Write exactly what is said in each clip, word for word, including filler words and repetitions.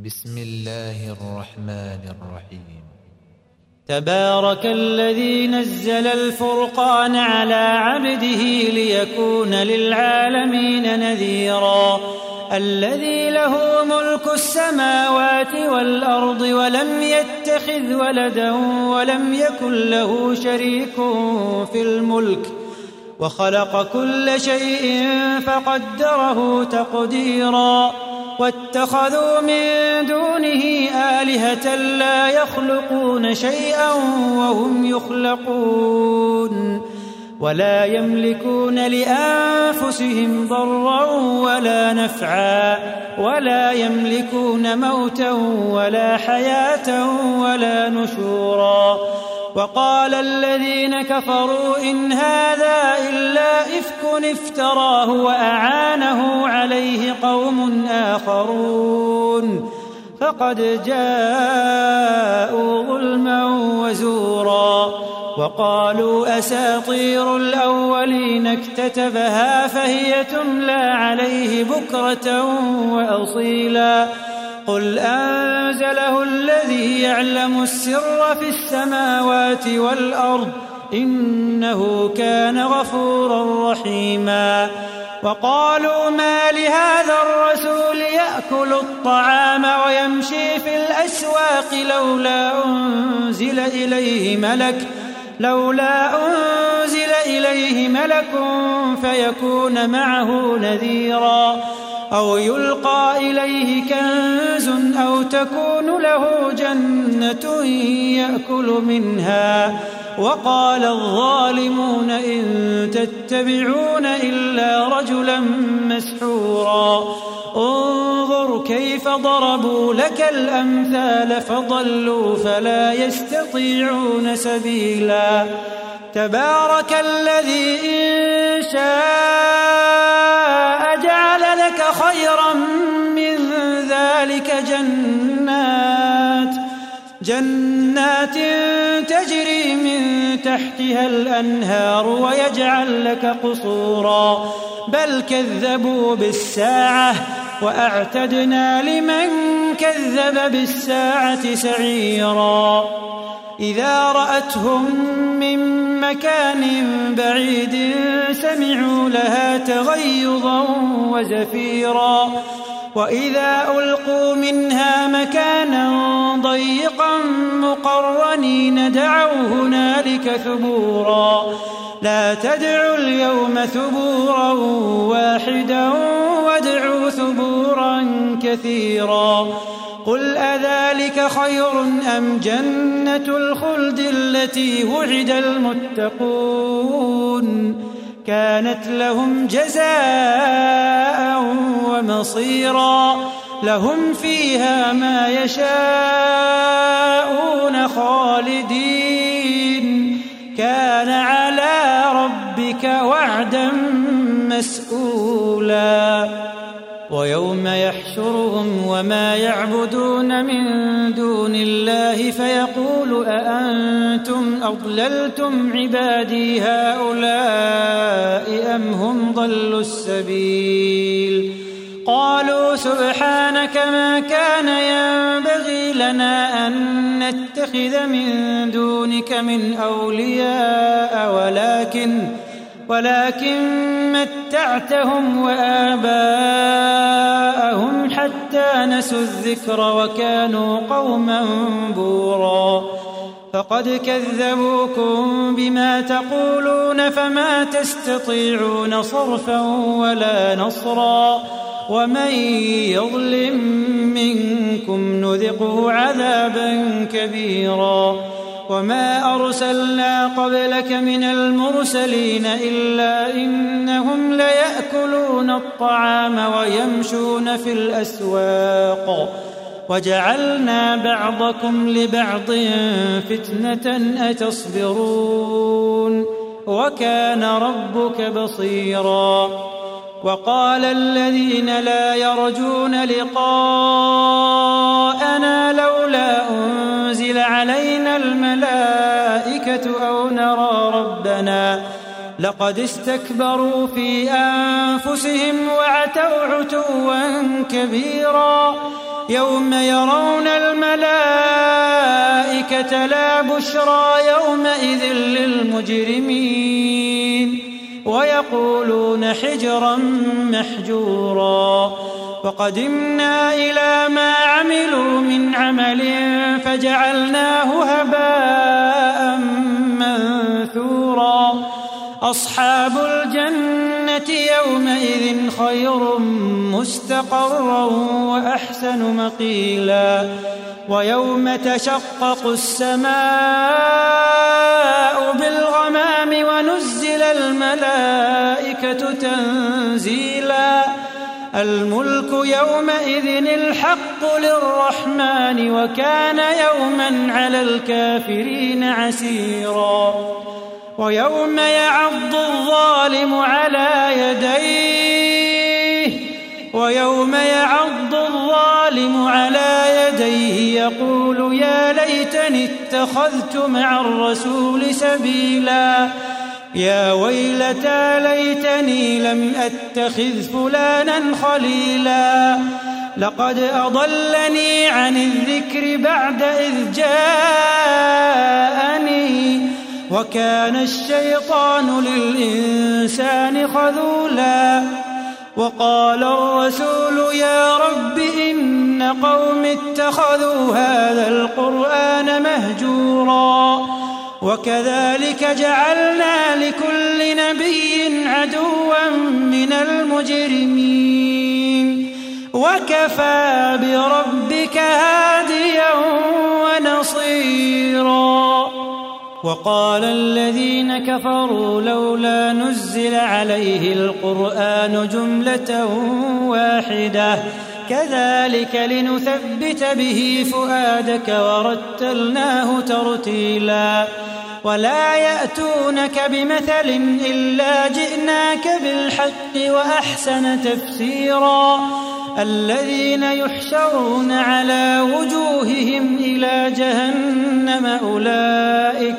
بسم الله الرحمن الرحيم. تبارك الذي نزل الفرقان على عبده ليكون للعالمين نذيرا. الذي له ملك السماوات والأرض ولم يتخذ ولدا ولم يكن له شريك في الملك وخلق كل شيء فقدره تقديرا. واتخذوا من دونه آلهة لا يخلقون شيئا وهم يخلقون ولا يملكون لأنفسهم ضرا ولا نفعا ولا يملكون موتا ولا حياة ولا نشورا. وقال الذين كفروا إن هذا إلا إفك افتراه وأعانه عليه قوم آخرون فقد جاءوا ظلما وزورا. وقالوا أساطير الأولين اكتتبها فهي تملى عليه بكرة وأصيلا. قل أنزله الذي يعلم السر في السماوات والأرض إنه كان غفورا رحيما. وقالوا ما لهذا الرسول يأكل الطعام ويمشي في الأسواق لولا أنزل إليه ملك لولا أنزل إليه ملك فيكون معه نذيرا أو يلقى إليه كنز أو تكون له جنة يأكل منها. وقال الظالمون إن تتبعون إلا رجلا مسحورا. انظر كيف ضربوا لك الأمثال فضلوا فلا يستطيعون سبيلا. تبارك الذي إن شاء جعل لك خيرا من ذلك جنات جنات تجري من تحتها الأنهار ويجعل لك قصورا. بل كذبوا بالساعة وأعتدنا لمن كذب بالساعة سعيرا. إذا رأتهم من مكان بعيد سمعوا لها تغيظا وزفيرا. وإذا ألقوا منها مكانا ضيقا مقرنين دعوا هنالك ثبورا. لا تدعوا اليوم ثبورا واحدا وادعوا ثبورا كثيرا. قل أذلك خير أم جنة الخلد التي وعد المتقون كانت لهم جزاء ومصيرا. لهم فيها ما يشاءون خالدين كان على ربك وعدا مسئولا. ويوم يحشرهم وما يعبدون من دون الله فيقول أأنتم أضللتم عبادي هؤلاء أم هم ضلوا السبيل. قالوا سبحانك ما كان ينبغي لنا أن نتخذ من دونك من أولياء ولكن ولكن متعتهم وآباءهم حتى نسوا الذكر وكانوا قوما بورا. فقد كذبوكم بما تقولون فما تستطيعون صرفا ولا نصرا. ومن يظلم منكم نذقه عذابا كبيرا. وما أرسلنا قبلك من المرسلين إلا إنهم ليأكلون الطعام ويمشون في الأسواق وجعلنا بعضكم لبعض فتنة أتصبرون وكان ربك بصيرا. وقال الذين لا يرجون لقاءنا لولا أنزل علينا الملائكة أو نرى ربنا لقد استكبروا في أنفسهم وعتوا عتوا كبيرا. يوم يرون الملائكة لا بشرى يومئذ للمجرمين ويقولون حجرا محجورا وقدمنا إلى ما عملوا من عمل فجعلناه هباء منثورا أصحاب الجنة يومئذ خير مستقرا وأحسن مقيلا ويوم تشقق السماء بالغمام ونزل الملائكة تنزيلا الملك يومئذ الحق للرحمن وكان يوما على الكافرين عسيرا ويوم يعض الظالم على يديه ويوم يعض الظالم على يديه يقول يا ليتني اتخذت مع الرسول سبيلا يا ويلتى ليتني لم أتخذ فلانا خليلا لقد أضلني عن الذكر بعد إذ جاءني وكان الشيطان للإنسان خذولا وقال الرسول يا رب إن قوم اتخذوا هذا القرآن مهجورا وكذلك جعلنا لكل نبي عدوا من المجرمين وكفى بربك هاديا ونصيرا وقال الذين كفروا لولا نزل عليه القرآن جملة واحدة كذلك لنثبت به فؤادك ورتلناه ترتيلا ولا يأتونك بمثل إلا جئناك بالحق وأحسن تفسيرا الذين يحشرون على وجوههم إلى جهنم أولئك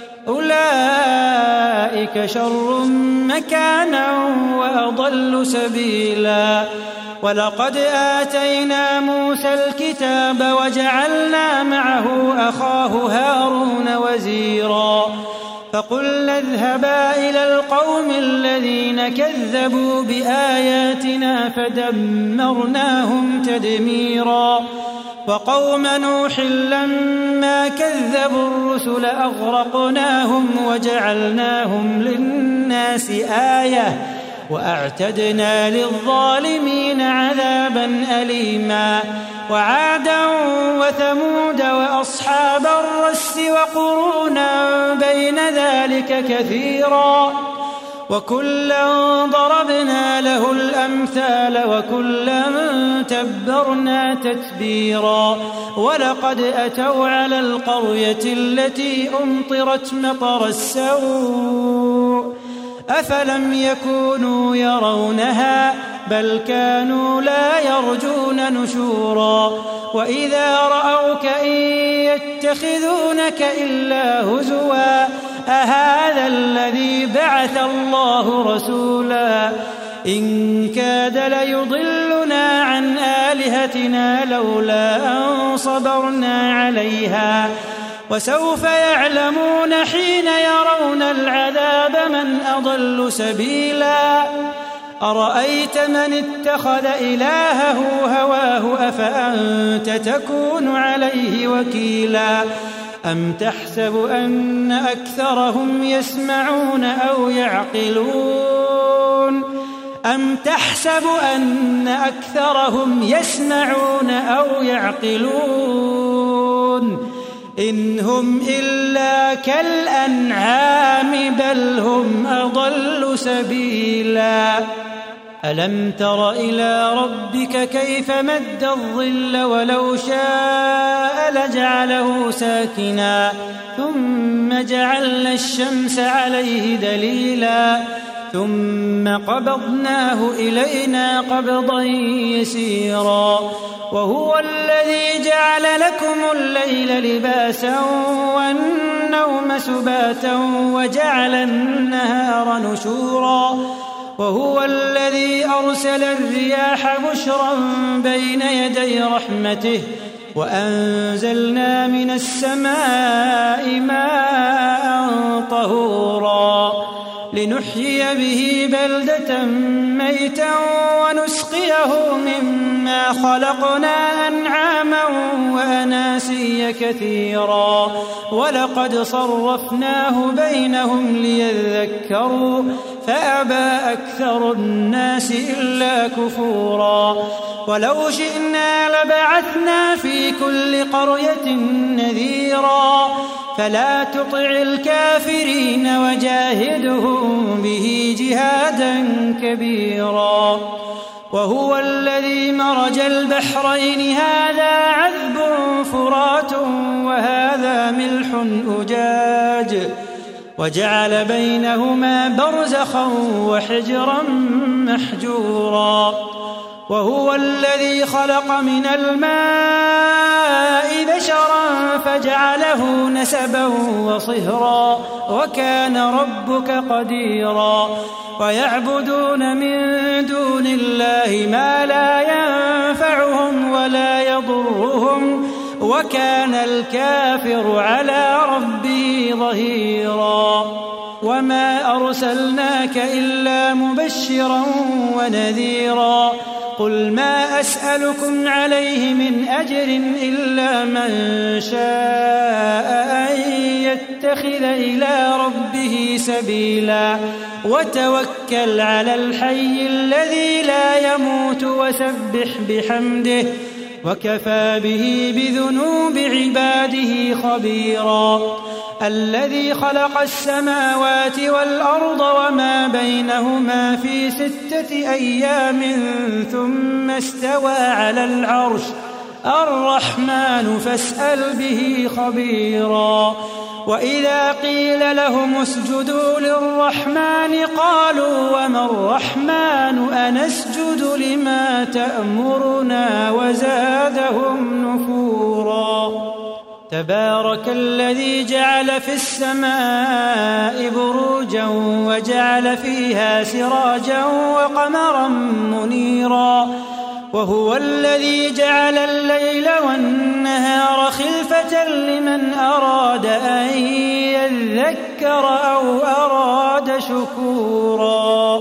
أولئك شر مكانا وأضل سبيلا ولقد آتينا موسى الكتاب وجعلنا معه أخاه هارون وزيرا فقلنا اذهبا إلى القوم الذين كذبوا بآياتنا فدمرناهم تدميرا وقوم نوح لما كذبوا الرسل أغرقناهم وجعلناهم للناس آية وأعتدنا للظالمين عذابا أليما وعادا وثمود وأصحاب الرس وقرونا بين ذلك كثيرا وكلا ضربنا له الأمثال وكلا تبرنا تتبيرا ولقد أتوا على القرية التي أمطرت مطر السوء أفلم يكونوا يرونها بل كانوا لا يرجون نشورا وإذا رأوك إن يتخذونك إلا هزوا أهذا الذي بعث الله رسولا إن كاد ليضلنا عن آلهتنا لولا أن صبرنا عليها وسوف يعلمون حين يرون العذاب من أضل سبيلا أرأيت من اتخذ إلهه هواه أفأنت تكون عليه وكيلا أم تحسب أن أكثرهم يسمعون أو يعقلون أم تحسب أن أكثرهم يسمعون أو يعقلون إن هم إلا كالأنعام بل هم أضل سبيلا ألم تر إلى ربك كيف مد الظل ولو شاء لجعله ساكنا ثم جعلنا الشمس عليه دليلا ثم قبضناه إلينا قبضا يسيرا وهو الذي جعل لكم الليل لباسا والنوم سباتا وجعل النهار نشورا وهو الذي أرسل الرياح بشرا بين يدي رحمته وأنزلنا من السماء ماء طهورا لنحيي به بلدة ميتا ونسقيه مما خلقنا أنعاما وأناسيا كثيرا ولقد صرفناه بينهم ليذكروا فأبى أكثر الناس إلا كفورا ولو شئنا لبعثنا في كل قرية نذيرا فلا تطع الكافرين وجاهدهم به جهادا كبيرا وهو الذي مرج البحرين هذا عذب فرات وهذا ملح أجاج وجعل بينهما برزخا وحجرا محجورا وهو الذي خلق من الماء بشرا فجعله نسبا وصهرا وكان ربك قديرا ويعبدون من دون الله ما لا ينفعهم ولا يضرهم وكان الكافر على ربه ظهيرا وما أرسلناك إلا مبشرا ونذيرا قل ما أسألكم عليه من أجر إلا من شاء أن يتخذ إلى ربه سبيلا وتوكل على الحي الذي لا يموت وسبح بحمده وكفى به بذنوب عباده خبيرا الذي خلق السماوات والأرض وما بينهما في ستة أيام ثم استوى على العرش الرحمن فاسأل به خبيرا وإذا قيل لهم اسجدوا للرحمن قالوا وما الرحمن أنسجد لما تأمرنا وزادهم نفورا تبارك الذي جعل في السماء بروجا وجعل فيها سراجا وقمرا منيرا وهو الذي جعل الليل والنهار خلفة لمن أراد أن يذكر أو أراد شكورا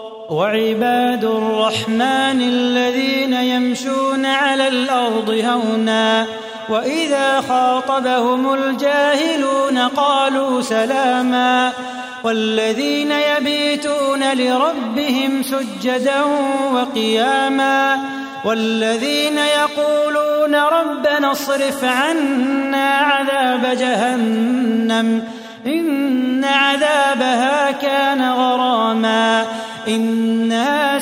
وعباد الرحمن الذين يمشون على الأرض هونا وإذا خاطبهم الجاهلون قالوا سلاما والذين يبيتون لربهم سجدا وقياما والذين يقولون ربنا اصرف عنا عذاب جهنم إن عذابها كان غراما إنها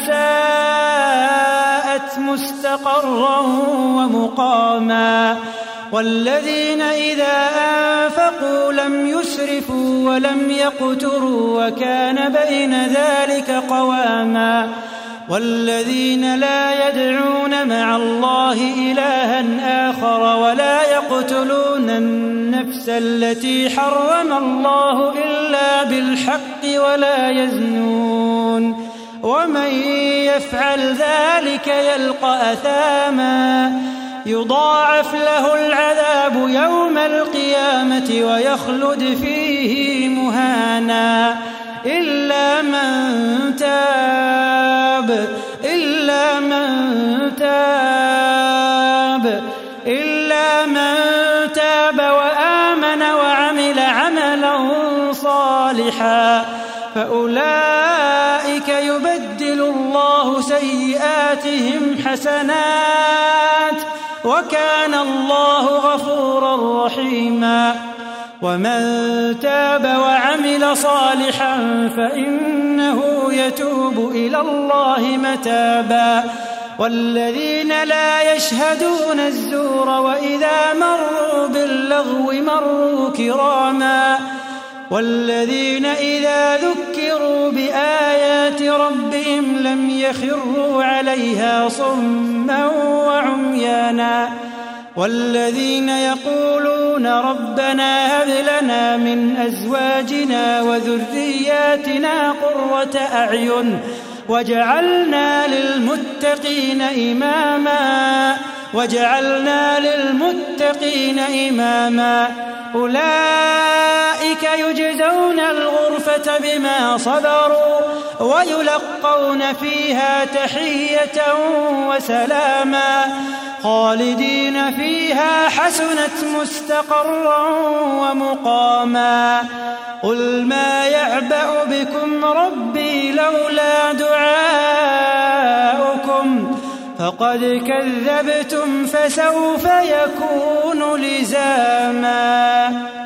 ساءت مستقرا ومقاما والذين إذا أنفقوا لم يسرفوا ولم يقتروا وكان بين ذلك قواما والذين لا يدعون مع الله إلها آخر ولا يقتلون النفس التي حرم الله إلا بالحق ولا يزنون ومن يفعل ذلك يلقى أثاما يضاعف له العذاب يوم القيامة ويخلد فيه مهانا إلا من تاب إلا من تاب إلا من تاب وآمن وعمل عملا صالحا فأولئك يبدل الله سيئاتهم حسنات وكان الله غفورا رحيما ومن تاب وعمل صالحا فإنه يتوب إلى الله متابا والذين لا يشهدون الزور وإذا مروا باللغو مروا كراما والذين إذا ذكروا بآيات ربهم لم يخروا عليها صما وعميانا والذين يقولون ربنا هب لنا من أزواجنا وذرياتنا قرة أعين وجعلنا للمتقين إماما وجعلنا للمتقين إماما أولئك يجزون الغرفة بما صبروا ويلقون فيها تحية وسلاما خالدين فيها حسنت مستقرا ومقاما قل ما يعبأ بكم ربي لولا دعاؤكم فقد كذبتم فسوف يكون لزاما.